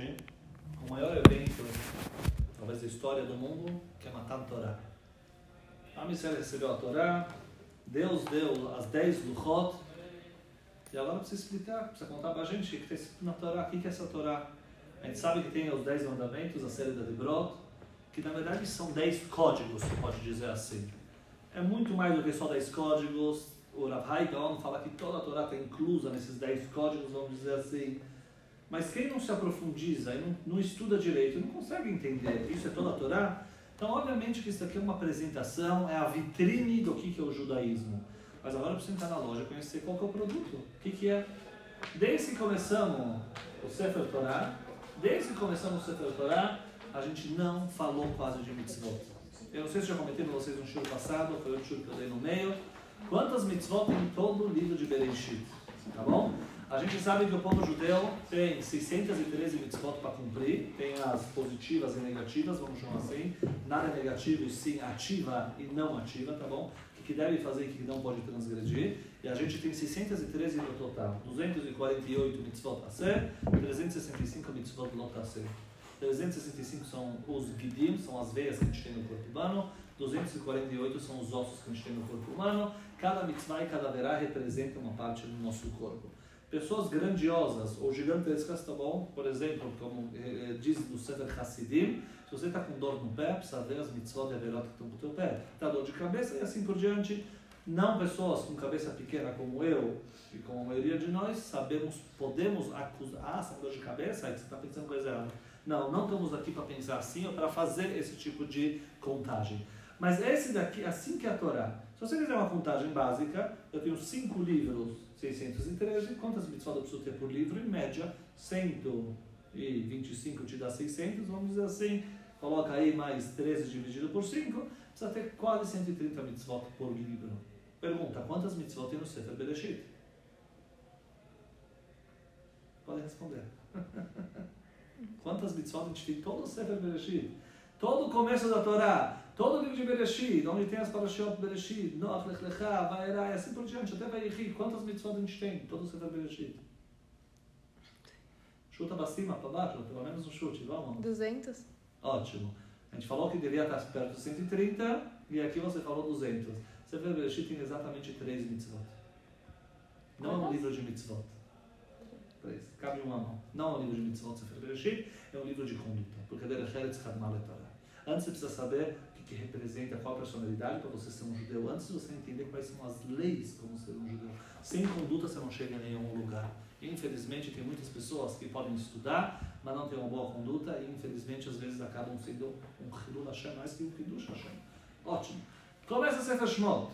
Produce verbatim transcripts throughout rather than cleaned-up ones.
hoje o maior evento, talvez da história do mundo, que é matar a Torá. A Israel recebeu a Torá, Deus deu as dez Luchot, e agora precisa explicar, precisa contar para a gente o que está escrito na Torá, o que é essa Torá. A gente sabe que tem os dez mandamentos, a série da Debrot, que na verdade são dez códigos, se pode dizer assim. É muito mais do que só dez códigos. O Rav Hai Gaon fala que toda a Torá está inclusa nesses dez códigos, vamos dizer assim. Mas quem não se aprofundiza e não, não estuda direito, não consegue entender isso é toda a Torá. Então, obviamente que isso aqui é uma apresentação, é a vitrine do que, que é o judaísmo. Mas agora precisa entrar na loja e conhecer qual que é o produto, o que, que é. Desde que começamos o Sefer Torá, desde que começamos o Sefer Torá, a gente não falou quase de mitzvot. Eu não sei se já comentei com vocês no show passado, foi outro show que eu dei no meio. Quantas mitzvot tem em todo o livro de Bereshit? Tá bom? A gente sabe que o povo judeu tem seiscentas e treze mitzvot para cumprir, tem as positivas e negativas, vamos chamar assim, nada é negativo e sim ativa e não ativa, tá bom? O que deve fazer e o que não pode transgredir. E a gente tem seiscentas e treze no total, duzentas e quarenta e oito mitzvot a ser, trezentas e sessenta e cinco mitzvot not a ser. trezentas e sessenta e cinco são os gidim, são as veias que a gente tem no corpo humano, duzentas e quarenta e oito são os ossos que a gente tem no corpo humano, cada mitzvah e cada verá representa uma parte do nosso corpo. Pessoas grandiosas ou gigantescas, tá bom? Por exemplo, como eh, diz no Sefer Hassidim, se você está com dor no pé, precisa ver as mitzvot e averot que estão com o teu pé. Está dor de cabeça e assim por diante. Não pessoas com cabeça pequena como eu e como a maioria de nós, sabemos, podemos acusar, ah, essa dor de cabeça, aí você está pensando coisa errada. Não, não estamos aqui para pensar assim ou para fazer esse tipo de contagem. Mas esse daqui, assim que é a Torá. Se você fizer uma contagem básica, eu tenho cinco livros, seiscentos e treze, quantas mitzvot eu preciso ter por livro? Em média, cento e vinte e cinco te dá seiscentos, vamos dizer assim, coloca aí mais treze dividido por cinco, precisa ter quase cento e trinta mitzvot por livro. Pergunta, quantas mitzvot tem no Sefer Bereshit? Podem responder. Quantas mitzvot a gente tem todo o Sefer Bereshit? Todo o começo da Torá, todo o livro de Bereshit, onde tem as parashiot Bereshit, Noach, Lech Lecha, Vaera, e assim por diante, até Vayechi, quantas mitzvot a gente tem? Todo o Sefer Bereshit. Chuta para cima, para baixo, pelo menos um chute, vamos? duzentos. Ótimo. A gente falou que devia estar perto de cento e trinta, e aqui você falou duzentos. Sefer Bereshit tem exatamente três mitzvot. Não é um livro de mitzvot. Três. Cabe uma mão. Não é um livro de mitzvot Sefer Bereshit, é um livro de conduta. Porque Derech Eretz Chadmal Torah. Antes você precisa saber o que, que representa, qual a personalidade para você ser um judeu. Antes de você entender quais são as leis como ser um judeu. Sem conduta você não chega a nenhum lugar. Infelizmente tem muitas pessoas que podem estudar, mas não têm uma boa conduta e infelizmente às vezes acabam sendo um Chilul Hashem mais que um Kiddush Hashem. Ótimo. Começa a Sefer Shemot.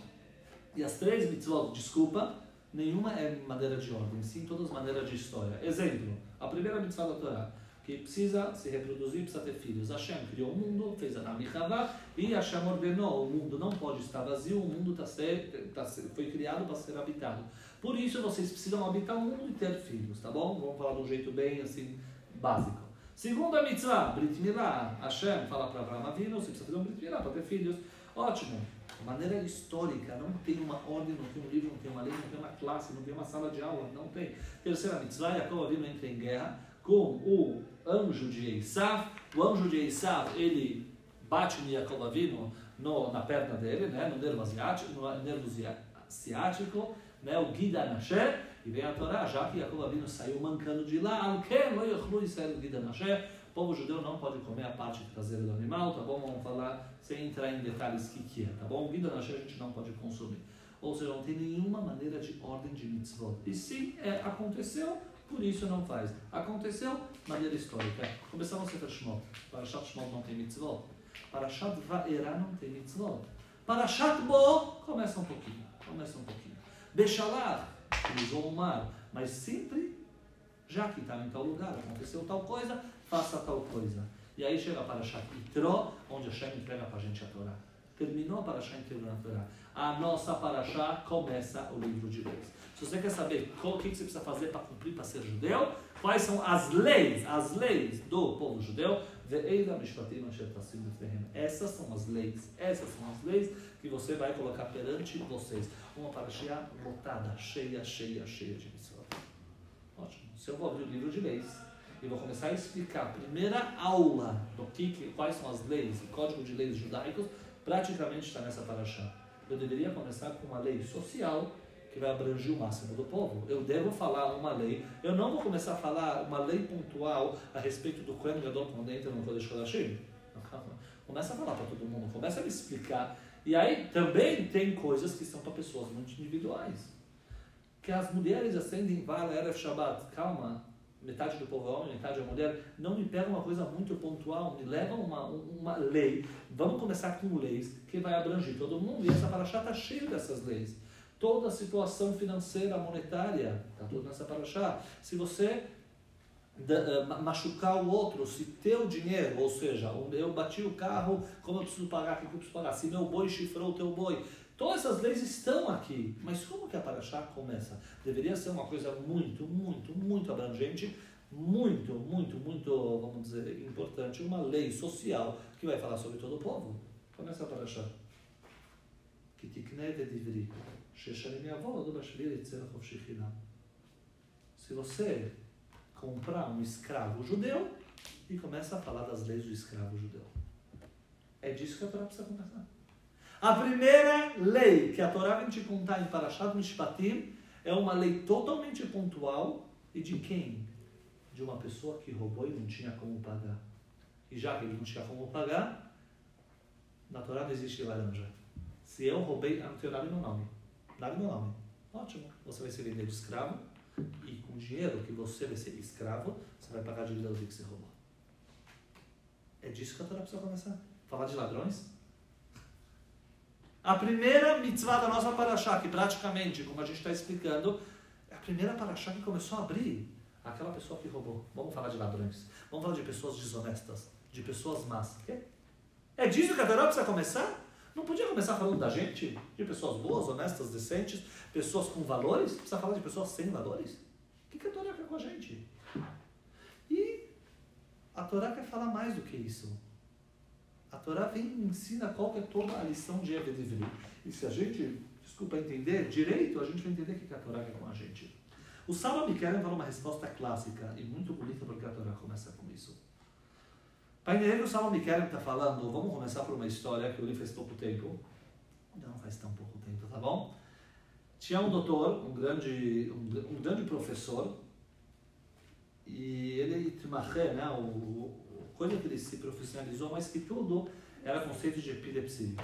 E as três mitzvot, desculpa, nenhuma é maneira de ordem, sim todas maneiras de história. Exemplo, a primeira mitzvah da Torá, que precisa se reproduzir, precisa ter filhos. Hashem criou o mundo, fez Adam e Havá, e Hashem ordenou, o mundo não pode estar vazio, o mundo tá ser, tá ser, foi criado para ser habitado. Por isso vocês precisam habitar o mundo e ter filhos, tá bom? Vamos falar de um jeito bem assim, básico. Segunda mitzvah, Brit Milá. Hashem fala para Abraham Avinu, você precisa fazer um Brit Milá para ter filhos. Ótimo. De maneira histórica, não tem uma ordem, não tem um livro, não tem uma lei, não tem uma classe, não tem uma sala de aula, não tem. Terceira mitzvah, Yaakov Avinu entra em guerra com o anjo de Esav. O anjo de Esav, ele bate no Yaakov Avinu no, na perna dele, né, no nervo asiático, no nervo ciático, né, o Gida Nasher, e vem a Torá, já que Yaakov Avinu saiu mancando de lá, Al-Ken lo yochlu Israel Gida Nasher, o povo judeu não pode comer a parte traseira do animal, tá bom? Vamos falar sem entrar em detalhes o que, que é, tá bom? O Gida Nasher a gente não pode consumir. Ou seja, não tem nenhuma maneira de ordem de mitzvot. E se é, aconteceu, por isso não faz. Aconteceu, maneira histórica. Começamos a Sefer Shemot. Parashat Shemot não tem mitzvot. Parashat Vaera não tem mitzvot. Parashat Bo, começa um pouquinho. Começa um pouquinho. Beshalach, cruzou o mar. Mas sempre, já que está em tal lugar, aconteceu tal coisa, faça tal coisa. E aí chega a Parashat Yitro, onde Hashem entrega para a gente a Torá. Terminou a Parashat inteira na Torá. A nossa Parashat começa o livro de leis. Se você quer saber o que você precisa fazer para cumprir, para ser judeu, quais são as leis, as leis do povo judeu, essas são as leis, essas são as leis que você vai colocar perante vocês. Uma Parashat lotada, cheia, cheia, cheia de mitzvot. Ótimo. Se eu vou abrir o livro de leis, e vou começar a explicar a primeira aula do que, quais são as leis, o código de leis judaicos, praticamente está nessa paraxá. Eu deveria começar com uma lei social que vai abranger o máximo do povo. Eu devo falar uma lei, eu não vou começar a falar uma lei pontual a respeito do Kohen Gadol quando entra no Kodesh Kodashim. Começa a falar para todo mundo, começa a me explicar. E aí também tem coisas que são para pessoas muito individuais. Que as mulheres acendem vela Erev Shabbat. Calma, metade do povo é homem, metade é mulher. Não me pega uma coisa muito pontual, me leva uma, uma lei. Vamos começar com leis que vai abranger todo mundo. E essa paraxá está cheia dessas leis. Toda a situação financeira, monetária, está tudo nessa paraxá. Se você machucar o outro, se teu dinheiro, ou seja, eu bati o carro, como eu preciso pagar, o que eu preciso pagar? Se meu boi chifrou o teu boi. Todas essas leis estão aqui, mas como que a paraxá começa? Deveria ser uma coisa muito, muito, muito abrangente, muito, muito, muito, vamos dizer, importante, uma lei social que vai falar sobre todo o povo. Começa a paraxá. Que tikne vedivri, shesharim yavod bashvil yitzer chofshi chinam. Se você comprar um escravo judeu e começa a falar das leis do escravo judeu. É disso que a Torá precisa começar. A primeira lei que a Torá vem te contar em Parashat Mishpatim é uma lei totalmente pontual e de quem? De uma pessoa que roubou e não tinha como pagar. E já que ele não tinha como pagar, na Torá não existe laranja. Se eu roubei, eu não tenho nada no meu nome. Nada no meu nome. Ótimo. Você vai ser vendido de escravo e com o dinheiro que você vai ser escravo, você vai pagar a dívida do que você roubou. É disso que a Torá precisa começar. Falar de ladrões? A primeira mitzvah da nossa paraxá, que praticamente, como a gente está explicando, é a primeira paraxá que começou a abrir aquela pessoa que roubou. Vamos falar de ladrões. Vamos falar de pessoas desonestas, de pessoas más. É disso que a Torá precisa começar? Não podia começar falando da gente, de pessoas boas, honestas, decentes, pessoas com valores? Precisa falar de pessoas sem valores? O que, que a Torá quer com a gente? E a Torá quer falar mais do que isso. A Torá vem e ensina qual que é toda a lição de Eved Ivri. E se a gente, desculpa, entender direito, a gente vai entender o que a Torá quer com a gente. O Saba Mikerem falou uma resposta clássica e muito bonita porque a Torá começa com isso. Pai Neiro, o Saba Mikerem está falando, vamos começar por uma história que eu li faz pouco tempo. Não faz tão pouco tempo, tá bom? Tinha um doutor, um grande, um, um grande professor, e ele, né, o coisa que ele se profissionalizou, mas que tudo era conceito de epilepsia.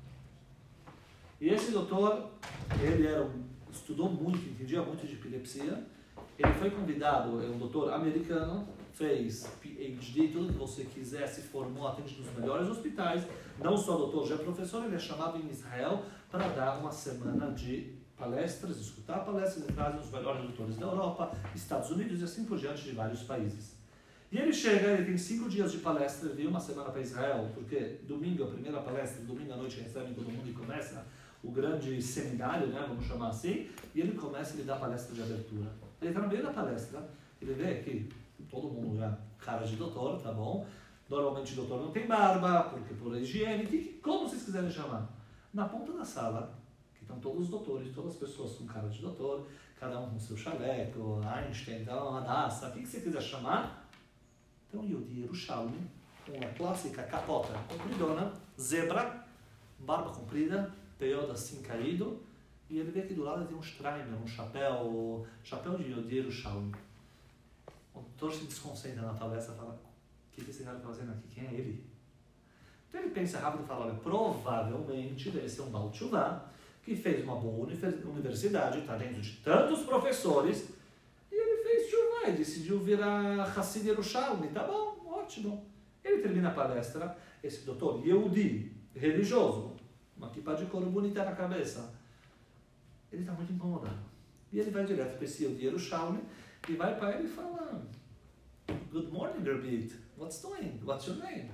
E esse doutor, ele era um, estudou muito, entendia muito de epilepsia. Ele foi convidado, é um doutor americano, fez P H D, tudo que você quiser, se formou, atende nos melhores hospitais. Não só doutor, já é professor, ele é chamado em Israel para dar uma semana de palestras, escutar palestras e trazem os melhores doutores da Europa, Estados Unidos e assim por diante de vários países. E ele chega, ele tem cinco dias de palestra, veio uma semana para Israel, porque domingo, a primeira palestra, domingo à noite recebem todo mundo e começa o grande seminário, né, vamos chamar assim, e ele começa, ele dá a palestra de abertura. Ele está no meio da palestra, ele vê que todo mundo já cara de doutor, tá bom? Normalmente o doutor não tem barba, porque por higiene, que, como vocês quiserem chamar. Na ponta da sala, que estão todos os doutores, todas as pessoas com cara de doutor, cada um com seu chaleco, Einstein, então, Hadassah, o que, que você quiser chamar. Então, Yehudi Yerushalmi, com a clássica capota compridona, zebra, barba comprida, peiodo assim caído, e ele vê que do lado tem um Streimer, um chapéu, chapéu de Yehudi Yerushalmi. O doutor se desconcentra na palestra e fala, o que, que esse cara está fazendo aqui? Quem é ele? Então ele pensa rápido e fala, olha, provavelmente deve ser um Baal Teshuvah, que fez uma boa universidade, está dentro de tantos professores, e ele fez Teshuvah e decidiu virar Hassid Yerushalmi. Tá bom, ótimo. Ele termina a palestra, esse doutor Yehudi, religioso, uma kippah de couro bonita na cabeça, ele está muito incomodado. E ele vai direto para esse Yehudi Yerushalmi e vai para ele e fala, good morning, Rabbi, what's doing? What's your name?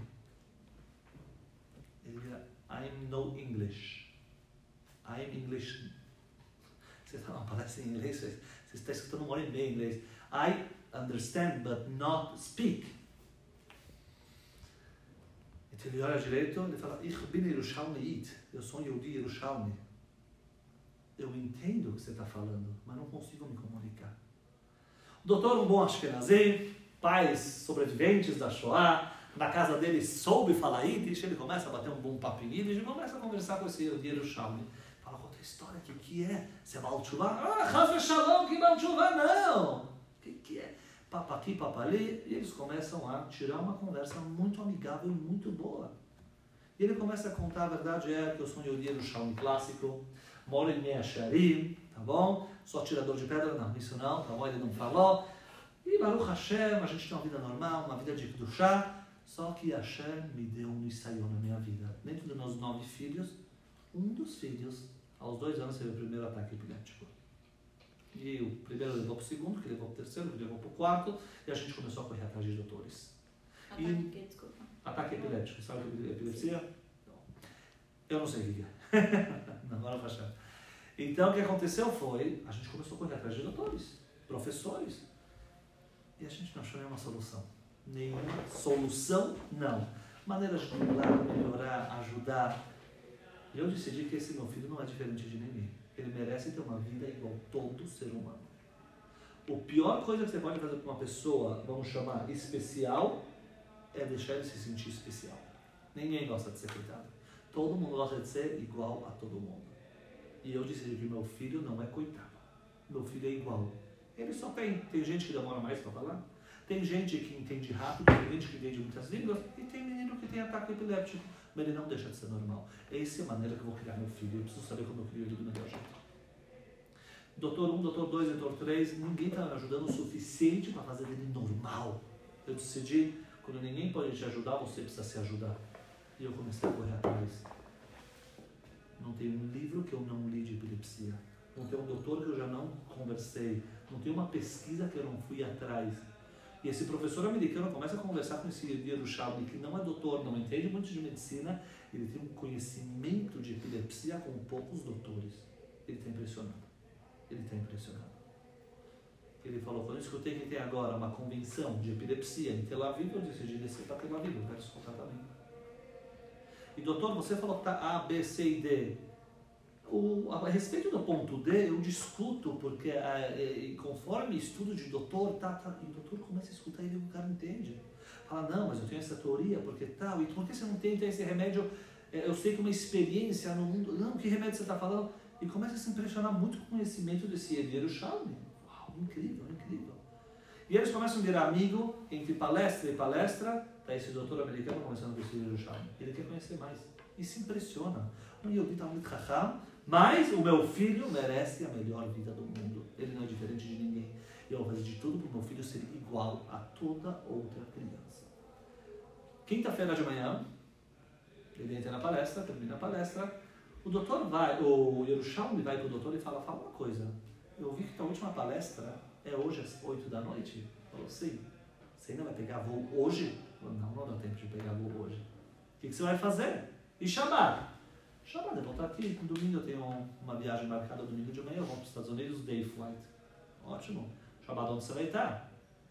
Ele diz, I'm no English. I'm English. Você está numa palestra em inglês, você está escutando uma hora e meia em inglês. I understand, but not speak. Então ele olha direito, ele fala, Ich bin Yerushalmiit. Eu sou um Yehudi Yerushalmi. Eu entendo o que você está falando, mas não consigo me comunicar. O doutor, um bom Ashkenazi, pais sobreviventes da Shoah, na casa dele soube falar Yiddish, ele começa a bater um bom papinho Yiddish e começa a conversar com esse Yerushalmi. Fala, conta a história, o que, que é? Você é Baal Tshuva? Ah, Chas Shalom, que Baal Tshuva não! O que, que é? Papa aqui, papa ali, e eles começam a tirar uma conversa muito amigável e muito boa. E ele começa a contar, a verdade é que eu sou um Yerushalmi clássico, moro em Mea Shearim, tá bom? Sou atirador de pedra, não, isso não, tá bom? Ele não falou. E Baruch Hashem, a gente tem uma vida normal, uma vida de Kedushá, só que Hashem me deu um nisayon na minha vida. Dentro dos meus nove filhos, um dos filhos, aos dois anos, teve o primeiro ataque epilético. E o primeiro levou para o segundo, que levou para o terceiro, que levou para o quarto, e a gente começou a correr atrás de doutores. Ataque e... que, desculpa. Ataque epilético, sabe o que é epilepsia? Não. Eu não sei o que é. Não, agora vai achar. Então, o que aconteceu foi, a gente começou a correr atrás de doutores, professores, e a gente não achou nenhuma solução. Nenhuma solução, não. Maneiras de mudar, melhorar, ajudar. E eu decidi que esse meu filho não é diferente de ninguém. Ele merece ter uma vida igual todo ser humano. A pior coisa que você pode fazer para uma pessoa, vamos chamar especial, é deixar ele se sentir especial. Ninguém gosta de ser coitado. Todo mundo gosta de ser igual a todo mundo. E eu decidi que meu filho não é coitado. Meu filho é igual. Ele só tem. Tem gente que demora mais para falar. Tem gente que entende rápido, tem gente que entende muitas línguas. E tem menino que tem ataque epiléptico. Mas ele não deixa de ser normal. Essa é a maneira que eu vou criar meu filho. Eu preciso saber como eu crio ele do melhor jeito. Doutor um, doutor dois, doutor três, ninguém está me ajudando o suficiente para fazer ele normal. Eu decidi, quando ninguém pode te ajudar, você precisa se ajudar. E eu comecei a correr atrás. Não tem um livro que eu não li de epilepsia. Não tem um doutor que eu já não conversei. Não tem uma pesquisa que eu não fui atrás. E esse professor americano começa a conversar com esse Yerushalmi, que não é doutor, não entende muito de medicina, ele tem um conhecimento de epilepsia com poucos doutores. Ele está impressionado. Ele está impressionado. Ele falou, quando eu escutei que tem agora uma convenção de epilepsia em Tel Aviv, eu decidi descer para Tel Aviv, eu quero escutar também. E doutor, você falou que está A, B, C e D. O, a, a respeito do ponto D, eu discuto, porque a, a, conforme estudo de doutor, tá, tá, e o doutor começa a escutar ele e o cara entende. Fala, não, mas eu tenho essa teoria, porque tal, e por que você não tenta esse remédio? Eu sei que uma experiência no mundo, não, que remédio você está falando? E começa a se impressionar muito com o conhecimento desse Yerushalmi. Uau, incrível, incrível. E eles começam a virar amigo, entre palestra e palestra, tá esse doutor americano começando com esse Yerushalmi. Ele quer conhecer mais. E se impressiona. Um Yehudi está muito racham, mas o meu filho merece a melhor vida do mundo. Ele não é diferente de ninguém. E eu vou fazer de tudo para o meu filho ser igual a toda outra criança. Quinta-feira de manhã, ele entra na palestra, termina a palestra, o doutor vai, o Yerushalmi vai para o doutor e fala, fala uma coisa, eu vi que a última palestra é hoje às oito da noite. Ele falou, sim. Você ainda vai pegar voo hoje? Eu falei, não, não dá tempo de pegar voo hoje. O que, que você vai fazer? E Shabbat? Shabbat, eu vou estar aqui, no domingo eu tenho uma viagem marcada domingo de manhã, eu vou para os Estados Unidos, day flight. Ótimo. Shabbat, onde você vai estar?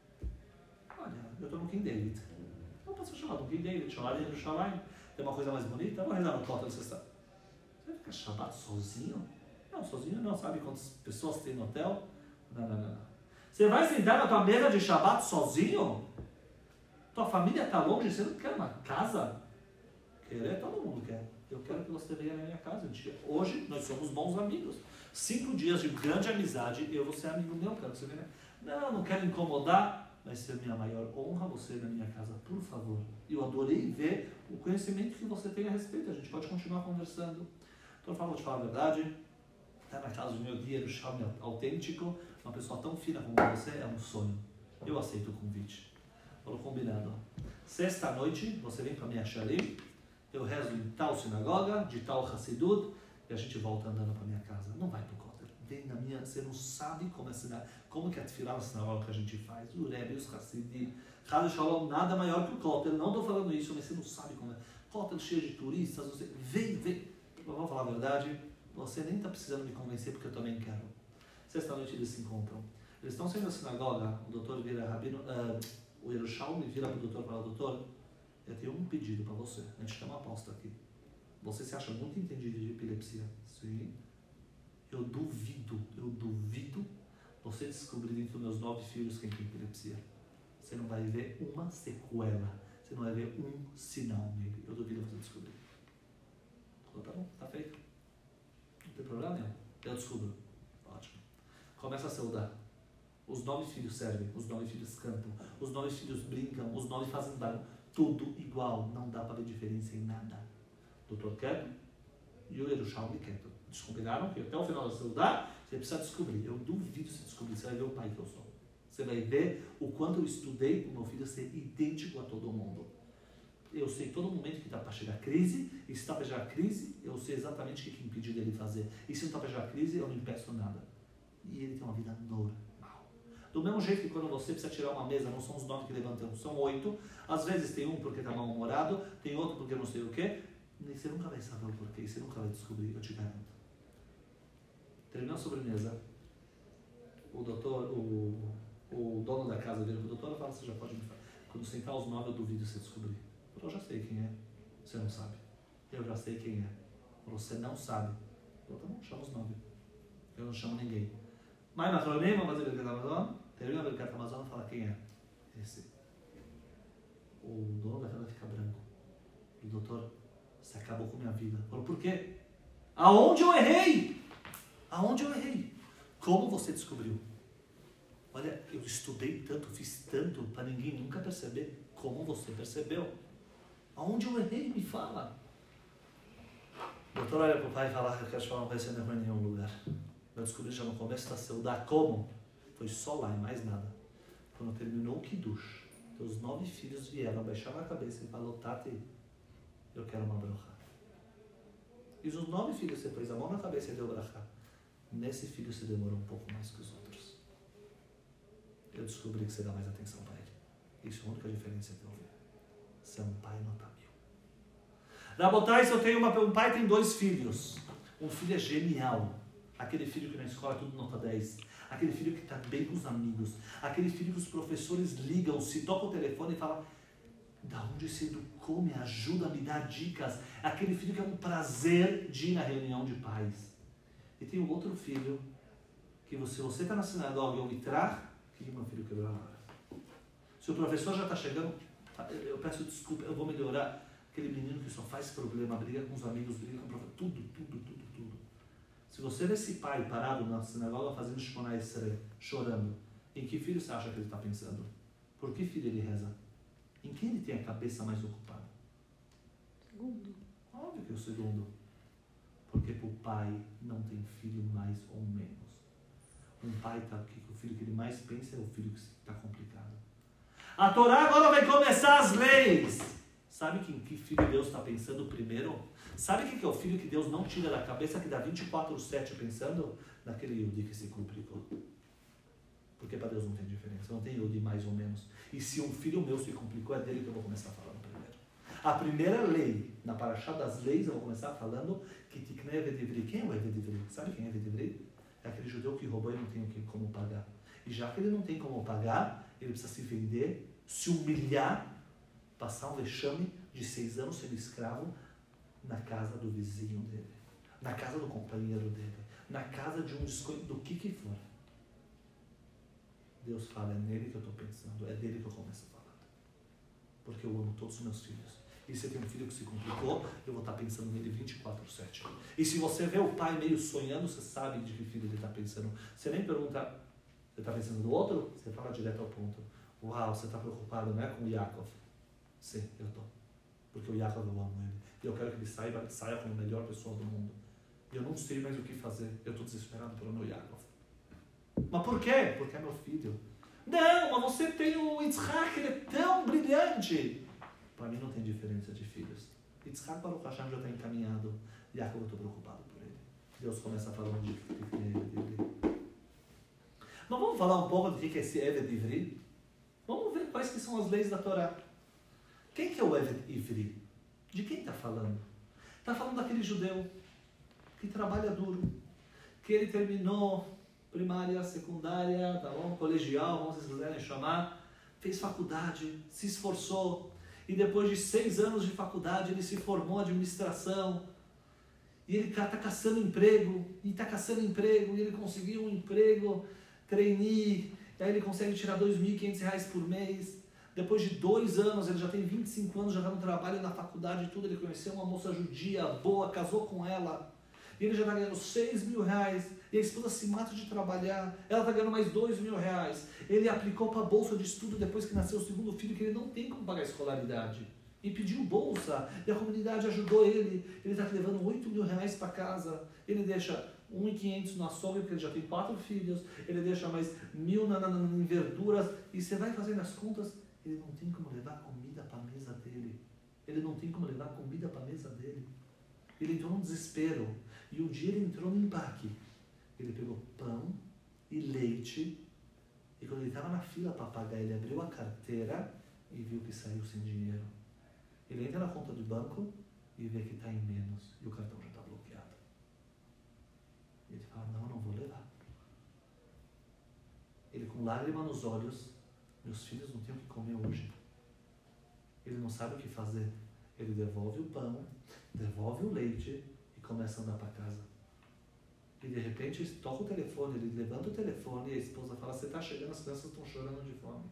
Olha, eu estou no King David. Não posso chamar do King David, chamar de Yerushalayim. Tem uma coisa mais bonita? Eu vou rezar no Kotel, você está. Você vai ficar Shabbat sozinho? Não, sozinho não, sabe quantas pessoas tem no hotel? Não, não, não, não. Você vai sentar na tua mesa de Shabbat sozinho? Tua família está longe, você não quer uma casa? Querer, todo mundo quer. Eu quero que você venha na minha casa. Hoje nós somos bons amigos. Cinco dias de grande amizade, eu vou ser amigo meu, quero que você venha. Não, não quero incomodar, vai ser minha maior honra você na minha casa, por favor. Eu adorei ver o conhecimento que você tem a respeito. A gente pode continuar conversando. Então, eu vou te falar a verdade. Está na casa do meu dia, do charme autêntico. Uma pessoa tão fina como você é um sonho. Eu aceito o convite. Falou combinado. Sexta noite, você vem para minha Shalim. Eu rezo em tal sinagoga, de tal Hassidut, e a gente volta andando para minha casa. Não vai para o Kotel. Vem na minha... Você não sabe como é, sina... como que é a sinagoga que a gente faz. O Rebbe, os Hassidim. Chaz Shalom, nada maior que o Kotel. Não estou falando isso, mas você não sabe como é. Kotel cheio de turistas. Você... Vem, vem. Eu vou falar a verdade. Você nem está precisando me convencer, porque eu também quero. Sexta noite eles se encontram. Eles estão saindo da sinagoga. O doutor vira Rabino... Uh, o Yerushalmi vira para o doutor e fala, doutor, eu tenho um pedido para você. A gente tem uma aposta aqui. Você se acha muito entendido de epilepsia? Sim. Eu duvido, eu duvido você descobrir entre os meus nove filhos quem tem epilepsia. você não vai ver uma sequela, você não vai ver um sinal nele. Eu duvido você descobrir. Falou, tá bom, tá feito. Não tem problema nenhum. Eu descubro. Ótimo. Começa a saudar. Os nove filhos servem, os nove filhos cantam, os nove filhos brincam, os nove fazem barulho. Tudo igual, não dá para ver diferença em nada. Doutor quieto e o Yerushalmi quieto. Eles combinaram que até o final da saudar, você precisa descobrir. Eu duvido você descobrir, você vai ver o pai que eu sou. Você vai ver o quanto eu estudei para o meu filho ser idêntico a todo mundo. Eu sei todo momento que está para chegar a crise, e se está para chegar a crise, eu sei exatamente o que impedir dele fazer. E se não está para chegar a crise, eu não impeço nada. E ele tem uma vida normal. Do mesmo jeito que quando você precisa tirar uma mesa, não são os nove que levantam, são oito. Às vezes tem um porque está mal-humorado, tem outro porque não sei o quê. E você nunca vai saber o porquê, você nunca vai descobrir, eu te garanto. Terminou a sobremesa. O doutor, o, o dono da casa vira para o doutor e fala, você já pode me falar. Quando sentar os nove, eu duvido você descobrir. Eu já sei quem é. Você não sabe. Eu já sei quem é. Você não sabe. Eu tá bom, chama os nove. Eu não chamo ninguém. Mas na reunião, vamos fazer a Birkat Hamazon. Termina a Birkat Hamazon e fala quem é. Esse. O dono da casa fica branco. O doutor, você acabou com a minha vida. Falou, por quê? Aonde eu errei? Aonde eu errei? Como você descobriu? Olha, eu estudei tanto, fiz tanto, para ninguém nunca perceber. Como você percebeu? Aonde eu errei? Me fala. O doutor olha para o pai e fala, eu quero te falar uma coisa, você não errou em nenhum lugar. Eu descobri já no começo da saudade como? Foi só lá e mais nada. Quando terminou o Kiddush, teus nove filhos vieram, abaixaram a cabeça e falou, Tati, eu quero uma bracha. E os nove filhos, você pôs a mão na cabeça e deu bracha. Nesse filho você demorou um pouco mais que os outros. Eu descobri que você dá mais atenção para ele. Isso é a única diferença que eu vi. Você é um pai nota mil. Rabotais, eu tenho uma, um pai tem dois filhos. Um filho é genial. Aquele filho que na escola é tudo nota dez. Aquele filho que está bem com os amigos. Aquele filho que os professores ligam, se toca o telefone e fala, da onde você educou, me ajuda, me dá dicas. Aquele filho que é um prazer de ir na reunião de pais. E tem o outro filho, que você você está na sinagoga e eu entrar, que meu filho quebrou a hora. Se o professor já está chegando, eu peço desculpa, eu vou melhorar. Aquele menino que só faz problema, briga com os amigos, briga com o professor, tudo, tudo, tudo, tudo. Se você vê esse pai parado na sinagoga fazendo Shemona Esrei, chorando, em que filho você acha que ele está pensando? Por que filho ele reza? Em quem ele tem a cabeça mais ocupada? Segundo. Óbvio que é o segundo. Porque para o pai não tem filho mais ou menos. Um pai está aqui, o filho que ele mais pensa é o filho que está complicado. A Torá agora vai começar as leis. Sabe em que filho Deus está pensando primeiro? Sabe o que é o filho que Deus não tira da cabeça, que dá vinte e quatro sete pensando? Naquele Yudi que se complicou. Porque para Deus não tem diferença, não tem Yudi mais ou menos. E se um filho meu se complicou, é dele que eu vou começar falando primeiro. A primeira lei, na Parashá das leis, eu vou começar falando que Tiknei Eved Ivri. Quem é o Eved Ivri? Sabe quem é Eved Ivri? É aquele judeu que roubou e não tem como pagar. E já que ele não tem como pagar, ele precisa se vender, se humilhar, passar um vexame de seis anos sendo escravo na casa do vizinho dele, na casa do companheiro dele, na casa de um desconhecido, do que que for. Deus fala, é nele que eu estou pensando, é dele que eu começo a falar. Porque eu amo todos os meus filhos. E se tem um filho que se complicou, eu vou estar pensando nele vinte e quatro sete. E se você vê o pai meio sonhando, você sabe de que filho ele está pensando. Você nem pergunta, você está pensando no outro? Você fala direto ao ponto. Uau, você está preocupado, não é com o Yaakov? Sim, eu estou. Porque o Yaakov, eu amo ele. E eu quero que ele saiba, saia como a melhor pessoa do mundo. E eu não sei mais o que fazer. Eu estou desesperado pelo meu Yaakov. Mas por quê? Porque é meu filho. Não, mas você tem o Yitzhak, ele é tão brilhante. Para mim não tem diferença de filhos. Yitzhak para o Hashem já está encaminhado. Yaakov, eu estou preocupado por ele. Deus começa a falar de que é Eved Ivri. Mas vamos falar um pouco do que é esse Eved Ivri? Vamos ver quais que são as leis da Torá. Quem que é o Eved Ivri? De quem está falando? Está falando daquele judeu que trabalha duro, que ele terminou primária, secundária, tá bom? Colegial, como vocês quiserem chamar, fez faculdade, se esforçou, e depois de seis anos de faculdade ele se formou em administração, e ele está caçando emprego, e está caçando emprego, e ele conseguiu um emprego, trainee, aí ele consegue tirar dois mil e quinhentos reais por mês. Depois de dois anos, ele já tem vinte e cinco anos, já está no trabalho, na faculdade e tudo, ele conheceu uma moça judia, boa, casou com ela. E ele já está ganhando seis mil reais, e a esposa se mata de trabalhar, ela está ganhando mais dois mil reais. Ele aplicou para a bolsa de estudo depois que nasceu o segundo filho, que ele não tem como pagar a escolaridade. E pediu bolsa, e a comunidade ajudou ele. Ele está levando oito mil reais para casa, ele deixa um mil e quinhentos no açougue, porque ele já tem quatro filhos, ele deixa mais mil na, na, na, em verduras, e você vai fazendo as contas, ele não tem como levar comida para a mesa dele. Ele não tem como levar comida para a mesa dele. Ele entrou num desespero. E um dia ele entrou no embarque. Ele pegou pão e leite. E quando ele estava na fila para pagar, ele abriu a carteira e viu que saiu sem dinheiro. Ele entra na conta do banco e vê que está em menos. E o cartão já está bloqueado. E ele fala, não, não vou levar. Ele com lágrima nos olhos, meus filhos não têm o que comer hoje. Ele não sabe o que fazer. Ele devolve o pão, devolve o leite e começa a andar para casa. E de repente toca o telefone, ele levanta o telefone e a esposa fala, você está chegando, as crianças estão chorando de fome.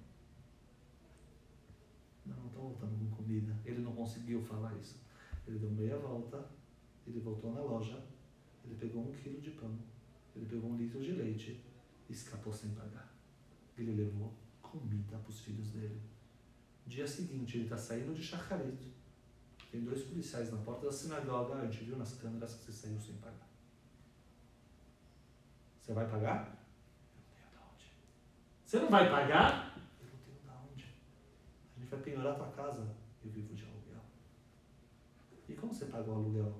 Não, não estão voltando com comida. Ele não conseguiu falar isso. Ele deu meia volta, ele voltou na loja, ele pegou um quilo de pão, ele pegou um litro de leite e escapou sem pagar. Ele levou comida para os filhos dele. Dia seguinte, ele está saindo de Shacharit. Tem dois policiais na porta da sinagoga. A gente viu nas câmeras que você saiu sem pagar. Você vai pagar? Eu não tenho de onde. Você não vai pagar? Eu não tenho de onde. A gente vai penhorar a tua casa. Eu vivo de aluguel. E como você paga o aluguel?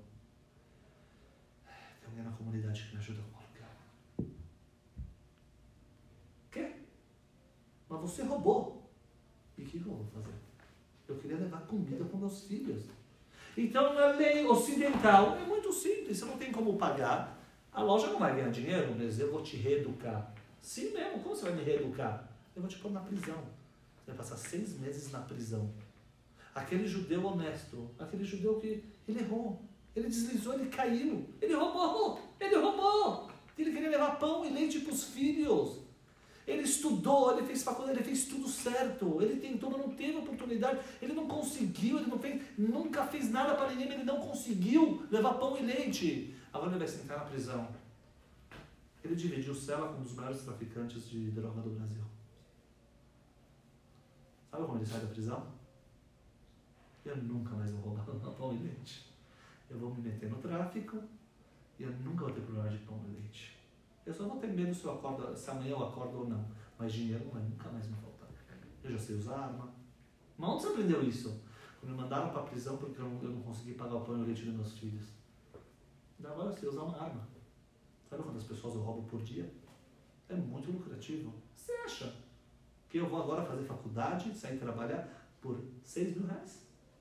Tem alguém na comunidade que me ajuda com o aluguel. Quê? Mas você roubou. E o que eu vou fazer? Eu queria levar comida para meus filhos. Então, na lei ocidental, é muito simples. Você não tem como pagar. A loja não vai ganhar dinheiro, mas eu vou te reeducar. Sim mesmo, como você vai me reeducar? Eu vou te pôr na prisão. Você vai passar seis meses na prisão. Aquele judeu honesto, aquele judeu que ele errou, ele deslizou, ele caiu, ele roubou, ele roubou. Ele queria levar pão e leite para os filhos. Ele estudou, ele fez faculdade, ele fez tudo certo. Ele tentou, mas não teve oportunidade. Ele não conseguiu, ele não fez, nunca fez nada para ninguém, ele não conseguiu levar pão e leite. Agora ele vai sentar na prisão. Ele dividiu cela com um dos maiores traficantes de droga do Brasil. Sabe como ele sai da prisão? Eu nunca mais vou roubar pão e leite. Eu vou me meter no tráfico e eu nunca vou ter problema de pão e leite. Eu só vou ter medo se, eu acordo, se amanhã eu acordo ou não. Mas dinheiro não vai nunca mais me faltar. Eu já sei usar arma. Mas onde você aprendeu isso? Quando me mandaram para a prisão porque eu não, eu não consegui pagar o pão e o leite dos meus filhos. Agora eu sei usar uma arma. Sabe quantas pessoas eu roubo por dia? É muito lucrativo. Você acha que eu vou agora fazer faculdade, sair trabalhar por seis mil reais?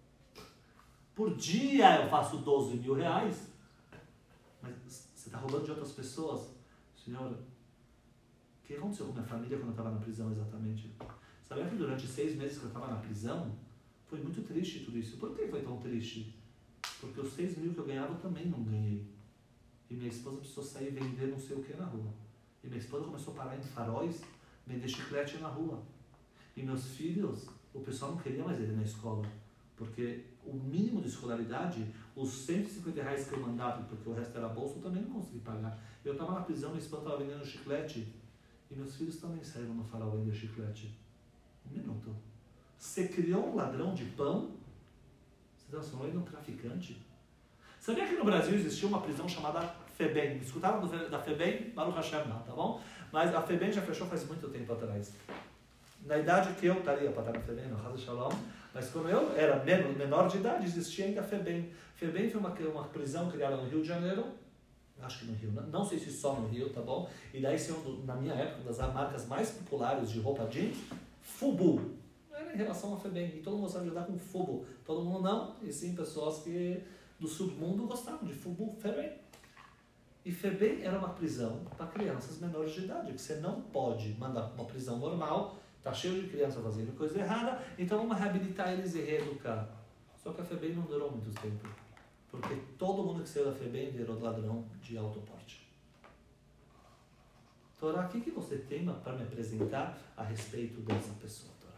Por dia eu faço doze mil reais. Mas você está roubando de outras pessoas? Senhora, o que aconteceu com minha família quando eu estava na prisão exatamente? Sabia que durante seis meses que eu estava na prisão, foi muito triste tudo isso. Por que foi tão triste? Porque os seis mil que eu ganhava eu também não ganhei. E minha esposa precisou sair e vender não sei o que na rua. E minha esposa começou a parar em faróis, vender chiclete na rua. E meus filhos, o pessoal não queria mais ele na escola. Porque o mínimo de escolaridade, os cento e cinquenta reais que eu mandava, porque o resto era bolsa, eu também não consegui pagar. Eu estava na prisão, minha esposa estava vendendo chiclete. E meus filhos também saíram no farol vender chiclete. Um minuto. Você criou um ladrão de pão? Você transformou ele num traficante? Sabia que no Brasil existia uma prisão chamada FEBEM? Escutaram da FEBEM? Baruch Hashem não, tá bom? Mas a FEBEM já fechou faz muito tempo atrás. Na idade que eu estaria para estar na FEBEM, no Haz Shalom, mas quando eu era menor de idade, existia ainda a FEBEM. FEBEM foi uma, uma prisão criada no Rio de Janeiro, acho que no Rio, não, não sei se só no Rio, tá bom? E daí, na minha época, uma das marcas mais populares de roupa jeans, Fubu. Era em relação à FEBEM, e todo mundo gostava de andar com Fubu. Todo mundo não, e sim pessoas que do submundo gostavam de Fubu, FEBEM. E FEBEM era uma prisão para crianças menores de idade, que você não pode mandar para uma prisão normal. Está cheio de crianças fazendo coisa errada, então vamos reabilitar eles e reeducar. Só que a FEBEM não durou muito tempo, porque todo mundo que saiu da FEBEM virou ladrão de alto porte. Torá, o que, que você tem para me apresentar a respeito dessa pessoa, Torá?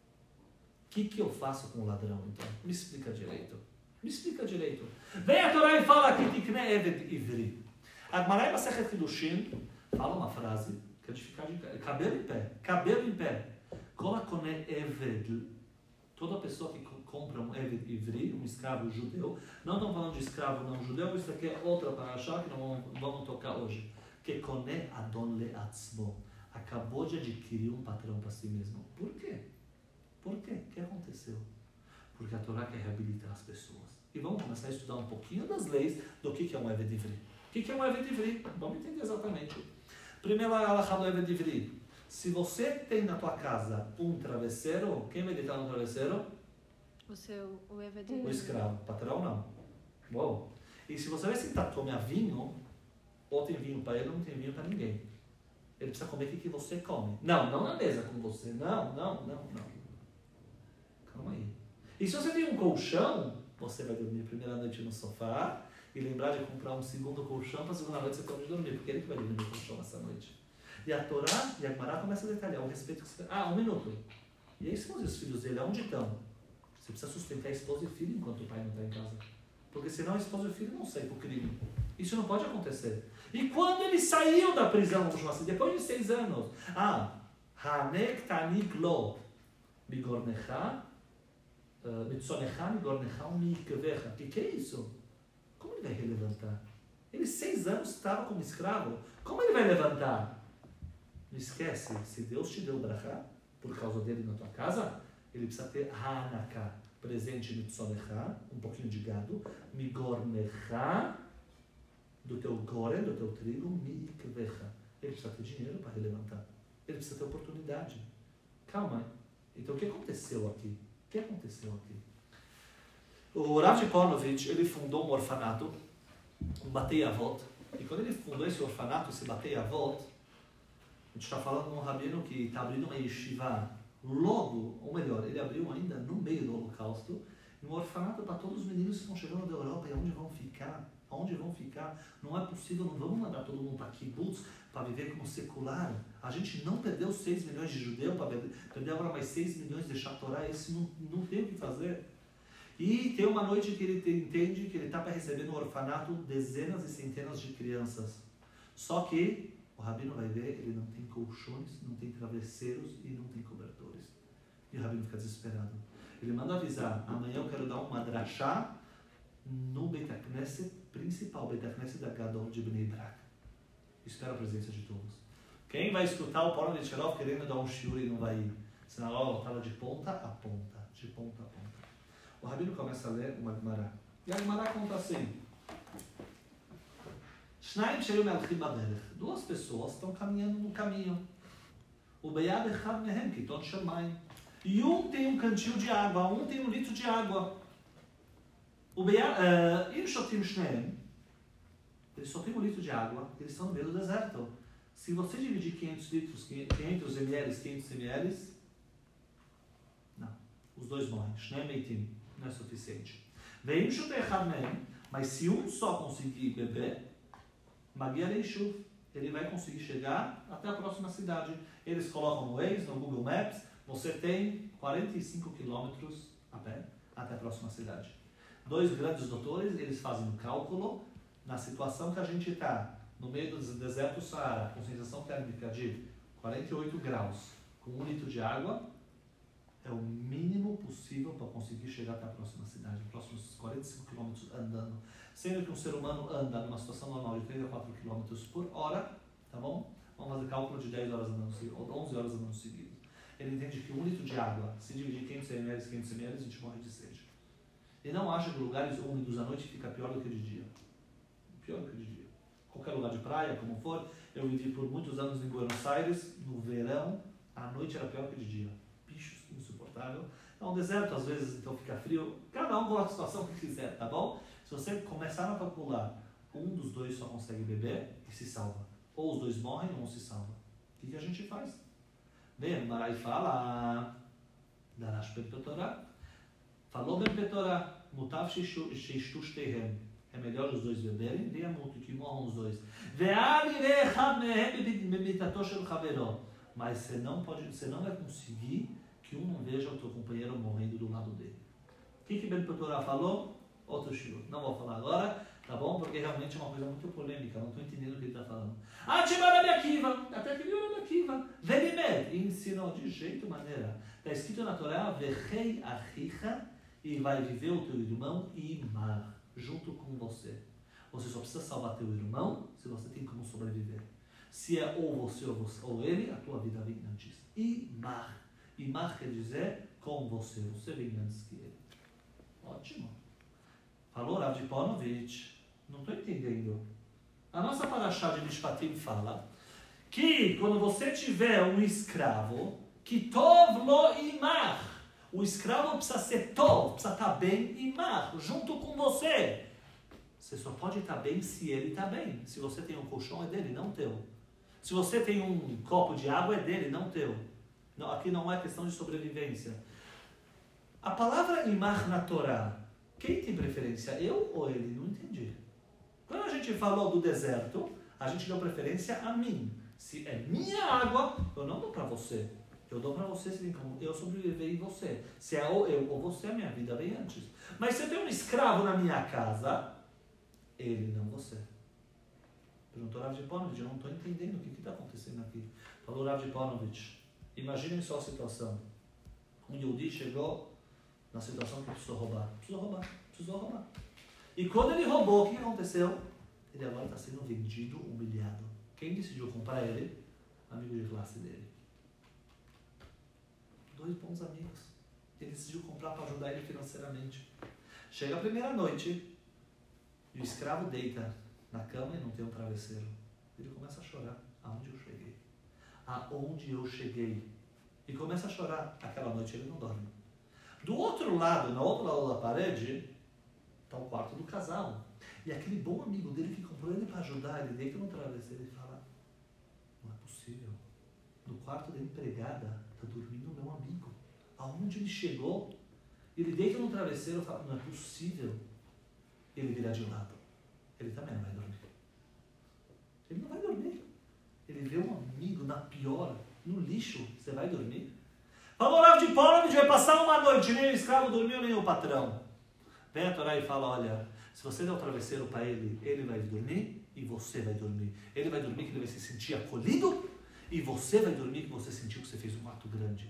O que, que eu faço com o ladrão, então? Me explica direito. Me explica direito. Vem a Torá e fala que Tikne Eved Ivri. A Gemara Masechet Kiddushin fala uma frase que é de ficar de cabelo em pé. Cabelo em pé. Kola Kone Eved. Toda pessoa que compra um Eved Ivri, um escravo judeu, não estamos falando de escravo não judeu, isso aqui é outra paraxá que não vamos tocar hoje. Que Kone Adon Leatzmo. Acabou de adquirir um patrão para si mesmo. Por quê? Por quê? O que aconteceu? Porque a Torá quer reabilitar as pessoas. E vamos começar a estudar um pouquinho das leis do que é um Eved Ivri. O que é um Eved Ivri? Vamos entender exatamente. Primeira alahá do Eved Ivri. Se você tem na tua casa um travesseiro, quem vai deitar no travesseiro? Você, o Eved Ivri. O escravo. Patrão não. Uou. E se você vai sentar tomar vinho, ou tem vinho para ele ou não tem vinho para ninguém. Ele precisa comer o que você come. Não, não na mesa com você. Não, não, não, não. Calma aí. E se você tem um colchão, você vai dormir a primeira noite no sofá e lembrar de comprar um segundo colchão para a segunda noite você pode dormir, porque ele que vai dormir no colchão essa noite. E a Torá e a Gemara começa a detalhar o respeito que você... Ah, um minuto. E a esposa e os filhos dele, aonde estão? Você precisa sustentar a esposa e filho enquanto o pai não está em casa. Porque senão a esposa e o filho não saem para o crime. Isso não pode acontecer. E quando ele saiu da prisão, vamos chamar assim, depois de seis anos, ah, Hanek Tanik Lo, Migornecha, Mitzonecha, Migornecha, Mikvecha. O que, que é isso? Como ele vai relevantar? Ele seis anos estava como escravo. Como ele vai levantar? Não esquece, se Deus te deu brachá, por causa dele na tua casa, ele precisa ter Hanaka, presente Mitzonecha, um pouquinho de gado, Migornecha, do teu gore, do teu trigo, Mikvecha. Ele precisa ter dinheiro para relevantar. Ele precisa ter oportunidade. Calma. Então o que aconteceu aqui? O que aconteceu aqui? O Rav Ponovich, ele fundou um orfanato, um Batei Avot. E quando ele fundou esse orfanato, esse Batei Avot, a gente está falando de um rabino que está abrindo uma yeshiva logo, ou melhor, ele abriu ainda no meio do Holocausto, um orfanato para todos os meninos que estão chegando da Europa e onde vão ficar. Onde vão ficar? Não é possível, não vamos mandar todo mundo para kibbutz para viver como secular. A gente não perdeu seis milhões de judeus para perder agora mais seis milhões de deixar a Torá. Esse não, não tem o que fazer. E tem uma noite que ele tem, entende que ele está para receber no orfanato dezenas e centenas de crianças. Só que o rabino vai ver, ele não tem colchões, não tem travesseiros e não tem cobertores. E o rabino fica desesperado. Ele manda avisar, amanhã eu quero dar uma drachá no Beit HaKnesset principal, Beit HaKnesset da Gadol de Bnei Brak. Espera a presença de todos. Quem vai escutar o Paulo Nicherov querendo dar um shiur e não vai ir? Senão ela estava de ponta a ponta, de ponta a ponta. O rabino começa a ler uma Gemara. E a Gemara conta assim. Duas pessoas estão caminhando no caminho. O Beyad Echad Mehem Kiton Shamayim. E um tem um cantil de água, um tem um litro de água. O Beyad, eles só tem Shneem, eles só têm um litro de água, eles estão no meio do deserto. Se você dividir quinhentos litros, quinhentos mililitros, quinhentos mililitros, não, os dois morrem. Shneem Eitim, não é suficiente. Vem Shotei Echad Mehem, mas se um só conseguir beber, Magia Leishuv, ele vai conseguir chegar até a próxima cidade. Eles colocam no Waze, no Google Maps, você tem quarenta e cinco quilômetros a pé até a próxima cidade. Dois grandes doutores, eles fazem um cálculo na situação que a gente está, no meio do deserto do Saara, com sensação térmica de quarenta e oito graus, com um litro de água, é o mínimo possível para conseguir chegar até a próxima cidade, próximos quarenta e cinco quilômetros andando. Sendo que um ser humano anda numa situação normal de três a quatro quilômetros por hora, tá bom? Vamos fazer cálculo de dez horas andando, ou onze horas andando seguidos. Ele entende que um litro de água, se dividir quinhentos mililitros, quinhentos mililitros, a gente morre de sede. E não acha que lugares úmidos à noite fica pior do que de dia. Pior do que de dia. Qualquer lugar de praia, como for. Eu vivi por muitos anos em Buenos Aires, no verão, a noite era pior que de dia. Bichos, insuportável. É um deserto, às vezes, então fica frio. Cada um coloca a situação que quiser, tá bom? Se você começar a calcular, um dos dois só consegue beber e se salva. Ou os dois morrem ou um se salva. O que, que a gente faz? Vem, Marai fala, Darash Ben Petorá, falou Ben Petorá, Mutav Sheishtu Shteihem, É melhor os dois beberem, dê a multa que morram os dois. Mas você não, pode, você não vai conseguir que um não veja o teu companheiro morrendo do lado dele. O que que Ben Petorah falou? Outro shiur. Não vou falar agora, tá bom? Porque realmente é uma coisa muito polêmica, não estou entendendo o que ele está falando. Ativa Rabi Akiva, até que viu Rabi Akiva. Velimed, e ensinou de jeito e maneira. Está escrito na Torá, Vechei Achicha, e vai viver o teu irmão Imar, junto com você. Você só precisa salvar teu irmão se você tem como sobreviver. Se é ou você ou, você, ou ele, a tua vida vem antes. Imar. Imar quer dizer com você. Você vem antes que ele. Ótimo. Falou Rav Ponovitch. Não estou entendendo. A nossa paraxá de Mishpatim fala que quando você tiver um escravo, que tov lo imar. O escravo precisa ser tov, precisa estar bem imar, junto com você. Você só pode estar bem se ele está bem. Se você tem um colchão, é dele, não teu. Se você tem um copo de água, é dele, não teu. Não, aqui não é questão de sobrevivência. A palavra imar na Torá, quem tem preferência? Eu ou ele? Não entendi. Quando a gente falou do deserto, a gente deu preferência a mim. Se é minha água, eu não dou para você. Eu dou para você se eu sobreviver e você. Se é ou eu ou você, a minha vida vem antes. Mas se eu tenho um escravo na minha casa, ele, não você. Perguntou Rav Ponovitch, eu não estou entendendo o que está acontecendo aqui. Falou Rav Ponovitch, imaginem só a situação. Um Yehudi chegou na situação que precisou roubar. Precisou roubar, precisou roubar. E quando ele roubou, o que aconteceu? Ele agora está sendo vendido, humilhado. Quem decidiu comprar ele? Amigo de classe dele. Dois bons amigos. Ele decidiu comprar para ajudar ele financeiramente. Chega a primeira noite e o escravo deita na cama e não tem um travesseiro. Ele começa a chorar. Aonde eu cheguei? Aonde eu cheguei? E começa a chorar. Aquela noite ele não dorme. Do outro lado, no outro lado da parede, está o quarto do casal. E aquele bom amigo dele que comprou ele para ajudar, ele deita no travesseiro e fala: não é possível. No quarto da empregada está dormindo o meu amigo. Aonde ele chegou? Ele deita no travesseiro e fala: não é possível. Ele vira de lado. Ele também não vai dormir. Ele não vai dormir. Ele vê um amigo na pior, no lixo. Você vai dormir? Falou Rav de Ponovitch, vai passar uma noite, nem o escravo dormiu, nem o patrão. Vem a Torá e fala: olha, se você der o travesseiro para ele, ele vai dormir e você vai dormir. Ele vai dormir que ele vai se sentir acolhido e você vai dormir que você sentiu que você fez um ato grande.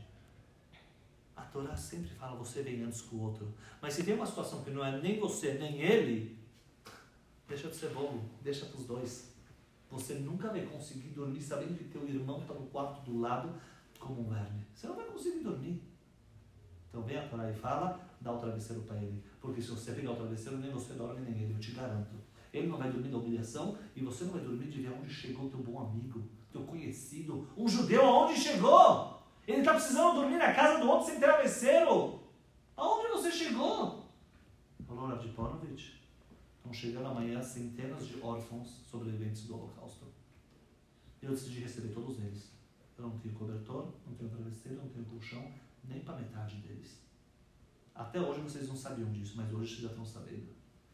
A Torá sempre fala: você vem antes que o outro. Mas se tem uma situação que não é nem você nem ele, deixa de ser bobo, deixa para os dois. Você nunca vai conseguir dormir sabendo que teu irmão está no quarto do lado como um verme. Você não vai conseguir dormir. Então vem a Torá e fala: dá o travesseiro para ele. Porque se você pegar o travesseiro, nem você dorme, nem ele, eu te garanto. Ele não vai dormir da humilhação e você não vai dormir de ver aonde chegou o teu bom amigo, teu conhecido, um judeu aonde chegou. Ele está precisando dormir na casa do outro sem travesseiro. Aonde você chegou? Falou Rav Ponovitch. Estão chegando amanhã centenas de órfãos sobreviventes do Holocausto. Eu decidi receber todos eles. Eu não tenho cobertor, não tenho travesseiro, não tenho colchão, nem para metade deles. Até hoje vocês não sabiam disso, mas hoje vocês já estão sabendo.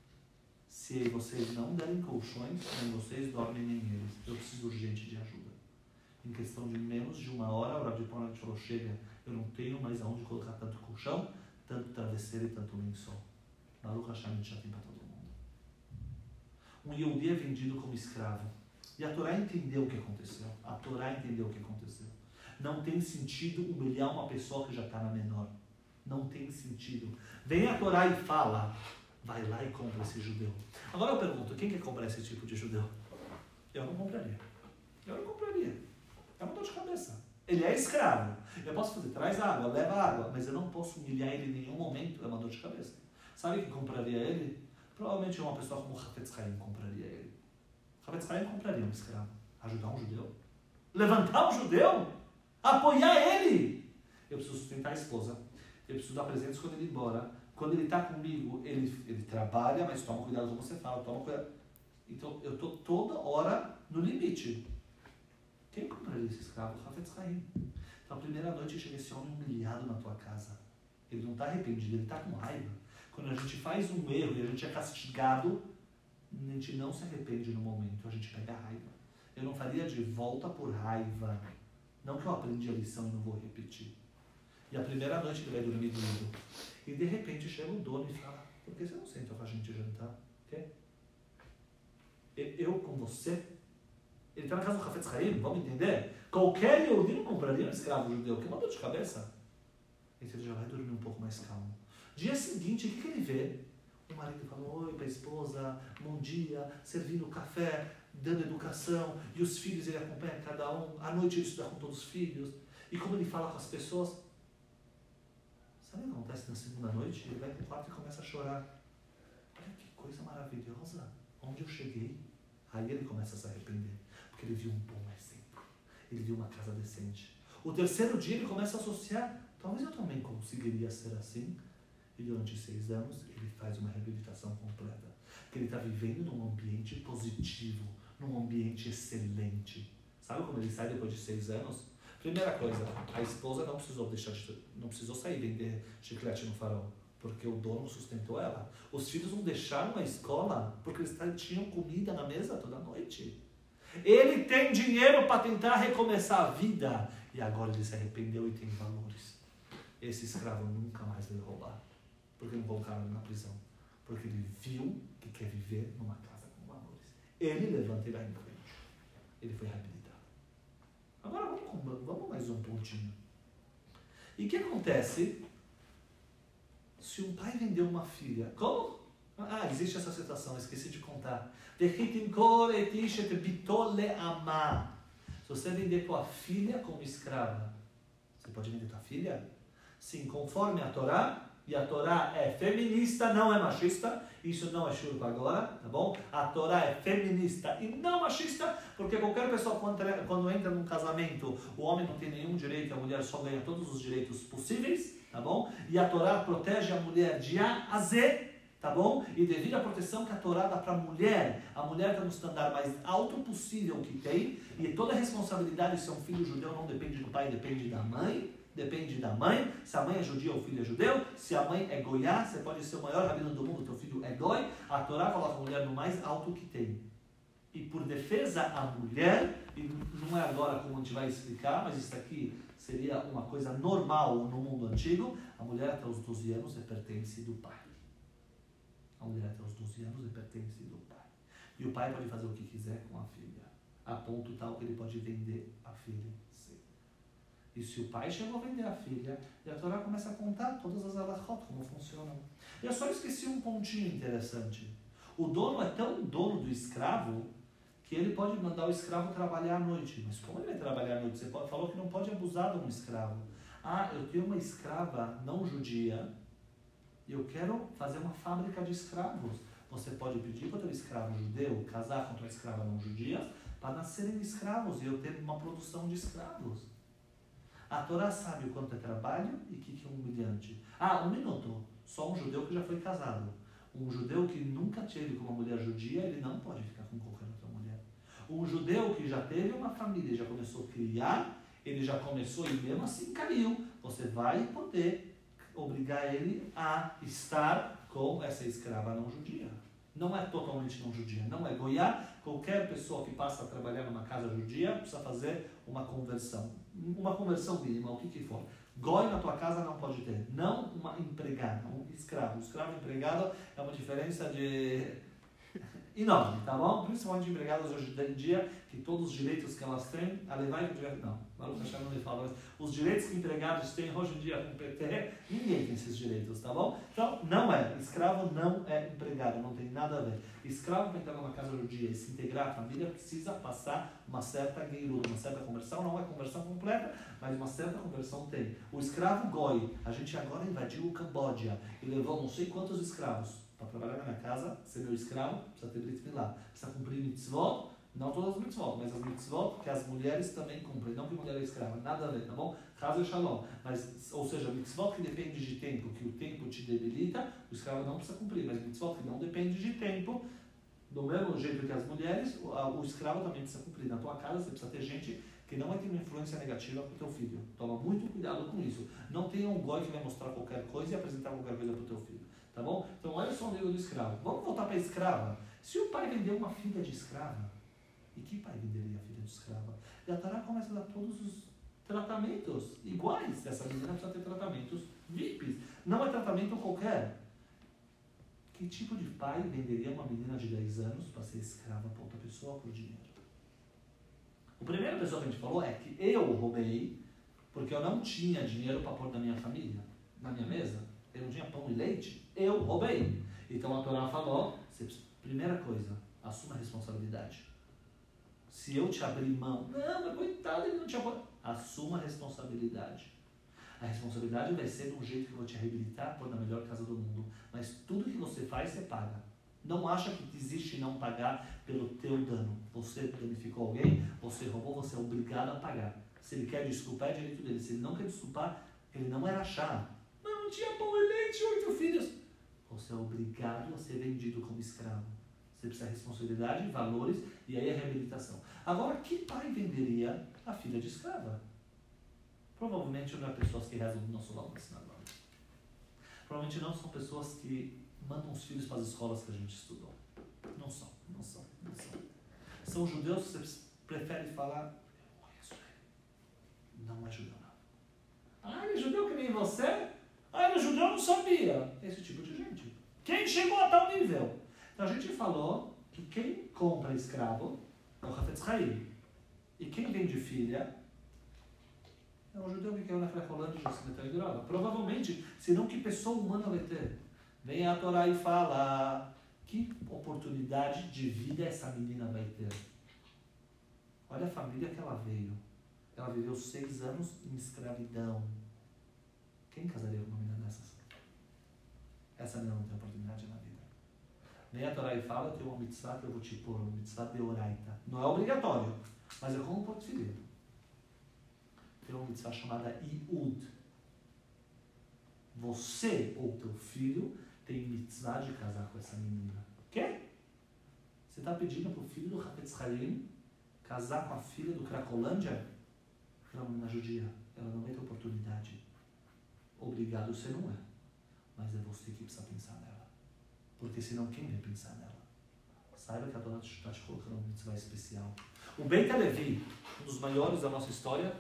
Se vocês não derem colchões, nem vocês dormem, nem eles. Eu preciso urgente de ajuda. Em questão de menos de uma hora, o Rav Ponovitch falou: chega, eu não tenho mais aonde colocar tanto colchão, tanto travesseiro e tanto lençol. Baruch Hashem já tem para todo mundo. Um Yehudi é vendido como escravo. E a Torá entendeu o que aconteceu. A Torá entendeu o que aconteceu. Não tem sentido humilhar uma pessoa que já está na menor. Não tem sentido. Vem a Torá e fala: vai lá e compra esse judeu. Agora eu pergunto: quem quer comprar esse tipo de judeu? Eu não compraria. Eu não compraria. É uma dor de cabeça. Ele é escravo. Eu posso fazer: traz água, leva água, mas eu não posso humilhar ele em nenhum momento. É uma dor de cabeça. Sabe quem compraria ele? Provavelmente uma pessoa como Hafetz Haim compraria ele. Hafetz Haim compraria um escravo. Ajudar um judeu? Levantar um judeu? Apoiar ele? Eu preciso sustentar a esposa. Eu preciso dar presentes quando ele ir embora. Quando ele está comigo, ele, ele trabalha, mas toma cuidado como você fala, toma cuidado. Então, eu estou toda hora no limite. Quem compraria esse escravo? Hafetz Haim. Então, a primeira noite chega esse homem humilhado na tua casa. Ele não está arrependido, ele está com raiva. Quando a gente faz um erro e a gente é castigado, a gente não se arrepende no momento, a gente pega raiva. Eu não faria de volta por raiva. Não que eu aprendi a lição e não vou repetir. E a primeira noite que ele vai dormir doido. E de repente chega o dono e fala, por que você não senta com a gente jantar? Quê? Eu com você? Ele está na casa do Hafetz Haim, vamos entender? Qualquer Yehudi não compraria um escravo judeu, que é uma dor de cabeça. Então ele já vai dormir um pouco mais calmo. Dia seguinte, o que, que ele vê? O marido fala, oi para a esposa, bom dia, servindo café, dando educação, e os filhos ele acompanha cada um, à noite ele estuda com todos os filhos, e como ele fala com as pessoas. Sabe o que acontece na segunda noite? Ele vai para o quarto e começa a chorar. Olha que coisa maravilhosa, onde eu cheguei. Aí ele começa a se arrepender, porque ele viu um bom exemplo, ele viu uma casa decente. O terceiro dia ele começa a associar, talvez eu também conseguiria ser assim. E durante seis anos ele faz uma reabilitação completa, porque ele está vivendo num ambiente positivo, num ambiente excelente. Sabe como ele sai depois de seis anos? Primeira coisa, a esposa não precisou deixar de, não precisou sair vender chiclete no farol, porque o dono sustentou ela. Os filhos não deixaram a escola porque eles tinham comida na mesa toda noite. Ele tem dinheiro para tentar recomeçar a vida e agora ele se arrependeu e tem valores. Esse escravo nunca mais veio roubar, porque não colocaram ele na prisão, porque ele viu que quer viver numa casa com valores. Ele levanta e vai em frente. Ele foi reabilitado. Agora vamos, vamos mais um pontinho. E o que acontece se um pai vendeu uma filha? Como? Ah, existe essa situação, esqueci de contar. Se você vender tua filha como escrava, você pode vender tua filha? Sim, conforme a Torá, e a Torá é feminista, não é machista, isso não é shurpa agora, tá bom? A Torá é feminista e não machista, porque qualquer pessoa quando, quando entra num casamento, o homem não tem nenhum direito, a mulher só ganha todos os direitos possíveis, tá bom? E a Torá protege a mulher de A a Z, tá bom? E devido à proteção que a Torá dá para a mulher, a mulher está no standard mais alto possível que tem, e toda a responsabilidade de ser um filho judeu não depende do pai, depende da mãe, depende da mãe. Se a mãe é judia, o filho é judeu. Se a mãe é goiá, você pode ser o maior rabino do mundo, teu filho é goi. A Torá coloca a mulher no mais alto que tem. E por defesa a mulher, e não é agora como a gente vai explicar, mas isso aqui seria uma coisa normal no mundo antigo, a mulher até os doze anos é pertence do pai. A mulher até os doze anos é pertence do pai. E o pai pode fazer o que quiser com a filha, a ponto tal que ele pode vender a filha. E se o pai chegou a vender a filha, e a Torá começa a contar todas as alachot, como funcionam. Eu só esqueci um pontinho interessante. O dono é tão dono do escravo, que ele pode mandar o escravo trabalhar à noite. Mas como ele vai trabalhar à noite? Você falou que não pode abusar de um escravo. Ah, eu tenho uma escrava não judia, e eu quero fazer uma fábrica de escravos. Você pode pedir para o teu escravo judeu casar com a tua escrava não judia, para nascerem escravos, e eu ter uma produção de escravos. A Torá sabe o quanto é trabalho e o que é humilhante. Ah, um minuto. Só um judeu que já foi casado. Um judeu que nunca teve com uma mulher judia, ele não pode ficar com qualquer outra mulher. Um judeu que já teve uma família, já começou a criar, ele já começou e mesmo assim caiu. Você vai poder obrigar ele a estar com essa escrava não judia. Não é totalmente não judia, não é goiá. Qualquer pessoa que passa a trabalhar numa casa judia precisa fazer uma conversão. Uma conversão mínima, o que que for. Goi na tua casa não pode ter. Não uma empregada, um escravo. Um escravo empregado é uma diferença de enorme, tá bom? Principalmente empregadas hoje em dia, que todos os direitos que elas têm, a levar e o não, Baruch Hashem não me fala, mas os direitos que empregados têm hoje em dia com o P T, ninguém tem esses direitos, tá bom? Então, não é, escravo não é empregado, não tem nada a ver. Escravo para entrar numa casa judia e se integrar à família precisa passar uma certa gueiruda, uma certa conversão, não é conversão completa, mas uma certa conversão tem. O escravo goi, a gente agora invadiu o Camboja e levou não sei quantos escravos. Para trabalhar na minha casa, ser meu escravo, precisa ter brit milá, precisa cumprir mitzvot, não todas as mitzvot, mas as mitzvot que as mulheres também cumprem, não que mulher é escrava, nada a ver, tá bom? Caso é shalom, mas, ou seja, mitzvot que depende de tempo, que o tempo te debilita, o escravo não precisa cumprir, mas mitzvot que não depende de tempo, do mesmo jeito que as mulheres, o, o escravo também precisa cumprir. Na tua casa você precisa ter gente que não vai ter uma influência negativa para o teu filho. Toma muito cuidado com isso. Não tenha um goi que vai mostrar qualquer coisa e apresentar qualquer coisa para o teu filho. Tá bom? Então olha só o nível do escravo. Vamos voltar para a escrava. Se o pai vendeu uma filha de escrava, e que pai venderia a filha de escrava? E a Torá começa a dar todos os tratamentos iguais. Essa menina precisa ter tratamentos V I Ps. Não é tratamento qualquer. Que tipo de pai venderia uma menina de dez anos para ser escrava para outra pessoa por dinheiro? A primeira pessoa que a gente falou é que eu roubei porque eu não tinha dinheiro para pôr na minha família, na minha mesa. Eu não tinha pão e leite. Eu roubei. Então a Torá falou, primeira coisa, assuma a responsabilidade. Se eu te abrir mão, não, mas coitado, ele não te apoia. Assuma a responsabilidade. A responsabilidade vai ser de um jeito que eu vou te reabilitar, pôr na melhor casa do mundo. Mas tudo que você faz, você paga. Não acha que existe não pagar pelo teu dano. Você danificou alguém, você roubou, você é obrigado a pagar. Se ele quer desculpar, é direito dele. Se ele não quer desculpar, ele não era achado. Mas não tinha pão e leite, oito filhos. Você é obrigado a ser vendido como escravo. Você precisa de responsabilidade, valores e aí a reabilitação. Agora, que pai venderia a filha de escrava? Provavelmente não é pessoas que rezam do nosso lado da sinagoga. Provavelmente não são pessoas que mandam os filhos para as escolas que a gente estudou. Não são, não são, não são. São judeus que você prefere falar, eu conheço ele. Não é judeu, não. Ah, ele é judeu que nem você? Ah, ele é judeu, eu não sabia. Esse tipo de gente. Quem chegou a tal nível? Então a gente falou que quem compra escravo é o Hafetz Haim. E quem vende filha é um judeu que caiu na Cracolândia e se meteu em droga. Provavelmente, senão que pessoa humana vai ter? Vem a Torá e fala, que oportunidade de vida essa menina vai ter? Olha a família que ela veio. Ela viveu seis anos em escravidão. Quem casaria com uma menina dessas? Essa menina não tem oportunidade na vida. Vem a Torá e fala, eu tenho uma mitzvah que eu vou te pôr, uma mitzvah de oraita. Não é obrigatório, mas é como um porto filho. Tem uma mitzvah chamada Iud. Você ou teu filho tem mitzvah de casar com essa menina. Quê? Você está pedindo para o filho do Hafetz Haim casar com a filha do Cracolândia? Ela é uma menina judia. Ela não vai ter oportunidade. Obrigado você não é. Mas é você que precisa pensar nela. Porque senão quem vai pensar nela? Saiba que a dona está te colocando uma mitzvah especial. O Beit HaLevi, um dos maiores da nossa história,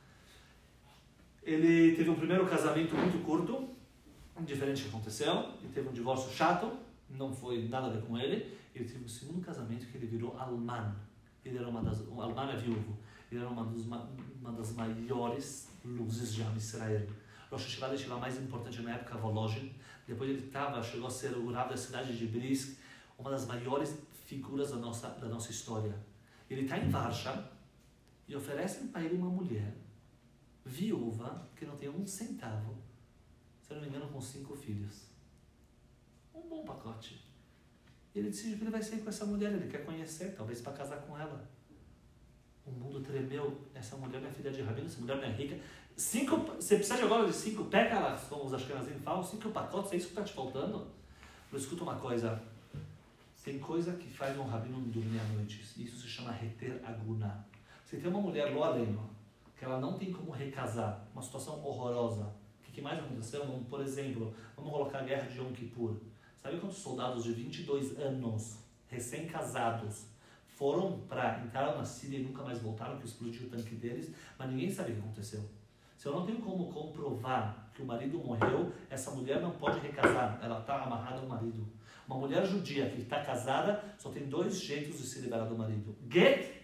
ele teve um primeiro casamento muito curto, diferente que aconteceu, e teve um divórcio chato, não foi nada a ver com ele. Ele teve um segundo casamento que ele virou Alman. Ele era uma das, um Alman é viúvo. Ele era uma, dos, uma das maiores luzes de Am Israel. Rosh Hashanah mais importante na época, Volozhin. Depois ele tava, chegou a ser o Rav da cidade de Brisk, uma das maiores figuras da nossa, da nossa história. Ele está em Varsha e oferecem para ele uma mulher viúva que não tem um centavo, se não me engano, com cinco filhos. Um bom pacote. Ele decide que ele vai sair com essa mulher, ele quer conhecer, talvez para casar com ela. O mundo tremeu. Essa mulher não é filha de rabino, essa mulher não é rica. Cinco, você precisa de agora de cinco pécalas, como os ashkenazim falam, cinco pacotes, é isso que está te faltando? Mas escuta uma coisa, tem coisa que faz um rabino não dormir à noite, isso se chama reter aguna. Você tem uma mulher lo aleno, que ela não tem como recasar, uma situação horrorosa. O que mais aconteceu? Vamos, por exemplo, vamos colocar a guerra de Yom Kippur. Sabe quantos soldados de vinte e dois anos, recém-casados, foram para entrar na Síria e nunca mais voltaram, que explodiu o tanque deles, mas ninguém sabe o que aconteceu. Se eu não tenho como comprovar que o marido morreu, essa mulher não pode recasar, ela está amarrada ao marido. Uma mulher judia que está casada só tem dois jeitos de se liberar do marido: get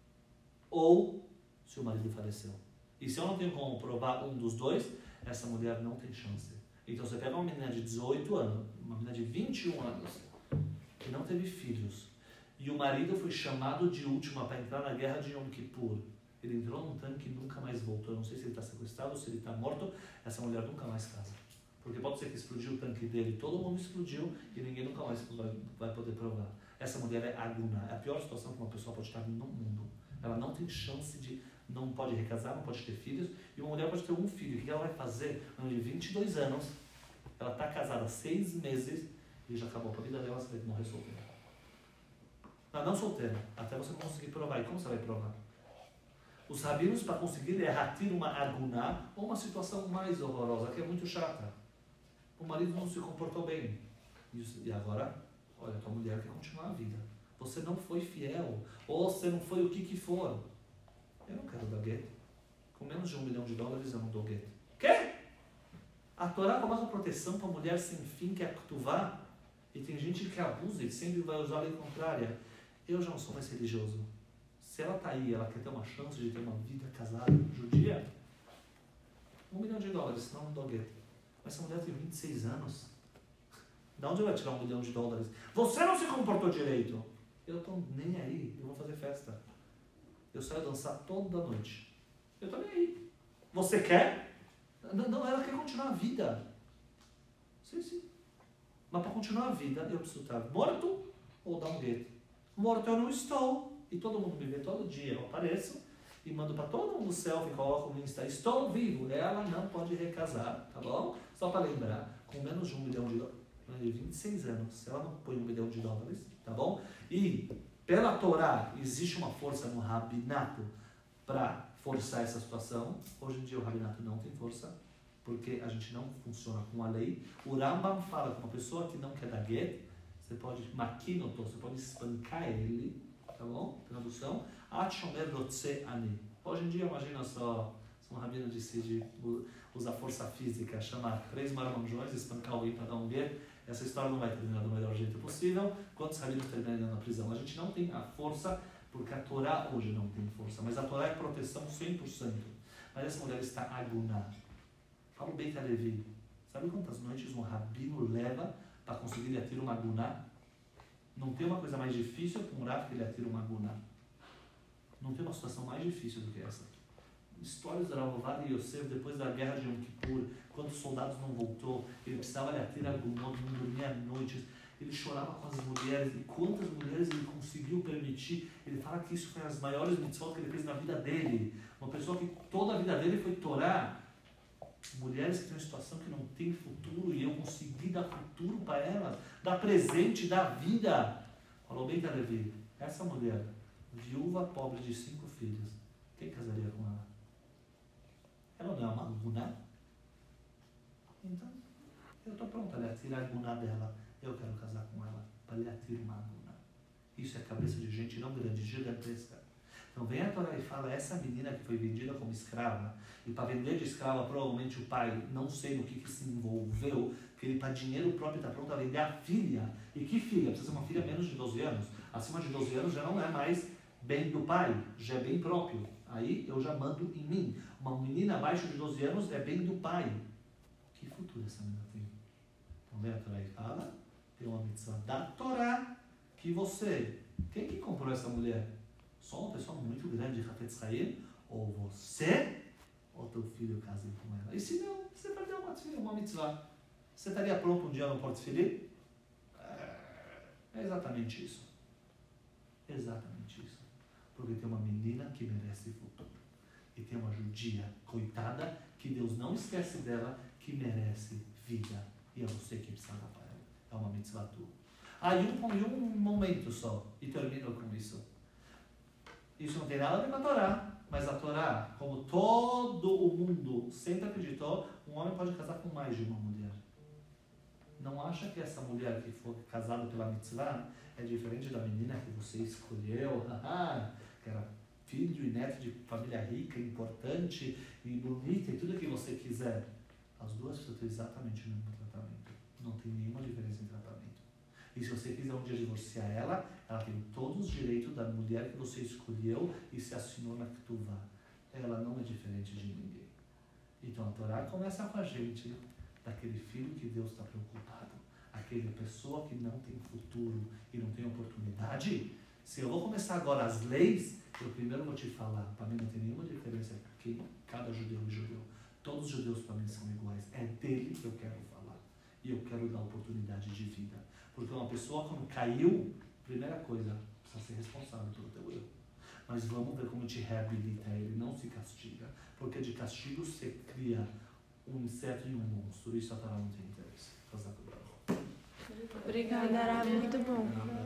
ou se o marido faleceu. E se eu não tenho como provar um dos dois, essa mulher não tem chance. Então você pega uma menina de dezoito anos, uma menina de vinte e um anos, que não teve filhos, e o marido foi chamado de última para entrar na guerra de Yom Kippur. Ele entrou num tanque e nunca mais voltou. Eu não sei se ele está sequestrado ou se ele está morto. Essa mulher nunca mais casa. Porque pode ser que explodiu o tanque dele, todo mundo explodiu e ninguém nunca mais vai, vai poder provar. Essa mulher é aguna. É a pior situação que uma pessoa pode estar no mundo. Ela não tem chance de... Não pode recasar, não pode ter filhos. E uma mulher pode ter um filho. O que ela vai fazer? De vinte e dois anos, ela está casada há seis meses e já acabou a vida dela, você vai morrer solteira. Não, não solteira. Até você conseguir provar. E como você vai provar? Os rabinos, para conseguir erratir uma aguna, ou uma situação mais horrorosa, que é muito chata. O marido não se comportou bem. E agora, Olha, tua mulher quer continuar a vida. Você não foi fiel, ou você não foi o que que for. Eu não quero dar gueto. Com menos de um milhão de dólares eu não dou gueto. Quê? A Torá coloca proteção para a mulher sem fim, que é ktuvá. E tem gente que abusa e sempre vai usar a lei contrária. Eu já não sou mais religioso. Se ela está aí, ela quer ter uma chance de ter uma vida casada, judia, um milhão de dólares, senão eu não dou gueto. Mas essa mulher tem vinte e seis anos. De onde vai tirar um milhão de dólares? Você não se comportou direito. Eu estou nem aí, eu vou fazer festa. Eu saio dançar toda noite. Eu estou nem aí. Você quer? Não, não, ela quer continuar a vida. Sim, sim. Mas para continuar a vida, eu preciso estar morto ou dar um gueto. Morto eu não estou. E todo mundo me vê todo dia. Eu apareço e mando para todo mundo selfie, coloco no Insta. Estou vivo. Ela não pode recasar, tá bom? Só para lembrar, com menos de um milhão de dólares. vinte e seis anos, ela não põe um milhão de dólares, tá bom? E pela Torá existe uma força no rabinato para forçar essa situação. Hoje em dia o rabinato não tem força, porque a gente não funciona com a lei. O Rambam fala que uma pessoa que não quer dar gueto, você pode maquinoto, você pode espancar ele, tá bom? Tradução. Hoje em dia, imagina só, se um rabino decide usar força física, chamar três marmanjões, espancar alguém para dar um gueto, essa história não vai terminar do melhor jeito possível. Quantos rabinos terminam na prisão? A gente não tem a força, porque a Torá hoje não tem força, mas a Torá é proteção cem por cento. Mas essa mulher está aguná. Fala o Beit HaLevi. Sabe quantas noites um rabino leva para conseguir ele atirar uma aguná? Não tem uma coisa mais difícil para um rav que ele atira uma aguná. Não tem uma situação mais difícil do que essa. Histórias da Rav Ovadia Yosef depois da guerra de Yom Kippur, quando os soldados não voltou, ele precisava de atirar agunot, não dormia à noite, ele chorava com as mulheres, e quantas mulheres ele conseguiu permitir. Ele fala que isso foi as maiores mitzvot que ele fez na vida dele. Uma pessoa que toda a vida dele foi Torá. Mulheres que têm uma situação que não tem futuro, e eu consegui dar futuro para elas, dar presente, dar vida. Falou bem, Levi, essa mulher, viúva pobre de cinco filhos, quem casaria com ela? Ela não é uma guná? Então, eu estou pronta a tirar a guná dela. Eu quero casar com ela para lhe atirar uma guná. Isso é cabeça de gente não grande, gigantesca. Então vem a Torá e fala, essa menina que foi vendida como escrava, e para vender de escrava, provavelmente o pai, não sei no que, que se envolveu, que ele para dinheiro próprio está pronto a vender a filha. E que filha? Precisa ser uma filha menos de doze anos. Acima de doze anos já não é mais bem do pai, já é bem próprio. Aí eu já mando em mim. Uma menina abaixo de doze anos é bem do pai. Que futuro essa menina tem? Então vem a Torá e fala, tem uma mitzvah da Torá, que você, quem que comprou essa mulher? Só uma pessoa muito grande de Hafetz Haim, ou você, ou teu filho casem com ela. E se não, você vai ter uma, uma mitzvah. Você estaria pronto um dia no Porto Felipe? É exatamente isso. Exatamente isso. Porque tem uma menina que merece futuro. E tem uma judia, coitada, que Deus não esquece dela, que merece vida. E é você que precisa dar para ela. É uma mitzvah tua. Ah, e um, e um momento só, e termino com isso. Isso não tem nada a ver com a Torá, mas a Torá, como todo o mundo sempre acreditou, um homem pode casar com mais de uma mulher. Não acha que essa mulher que foi casada pela mitzvah é diferente da menina que você escolheu, que era filho e neto de família rica, importante e bonita e tudo que você quiser. As duas precisam ter exatamente o mesmo tratamento. Não tem nenhuma diferença em tratamento. E se você quiser um dia divorciar ela, ela tem todos os direitos da mulher que você escolheu e se assinou na Ketuvá. Ela não é diferente de ninguém. Então a Torá começa com a gente, daquele filho que Deus está preocupado, aquela pessoa que não tem futuro e não tem oportunidade. Se eu vou começar agora as leis, eu primeiro vou te falar, para mim não tem nenhuma diferença, porque cada judeu é judeu. Todos os judeus para mim são iguais. É dele que eu quero falar. E eu quero dar oportunidade de vida. Porque uma pessoa quando caiu, primeira coisa, precisa ser responsável pelo teu erro. Mas vamos ver como te reabilita ele, não se castiga. Porque de castigo você cria um inseto e um monstro. Isso a Torá não tem interesse. Obrigada, Rabi, muito bom.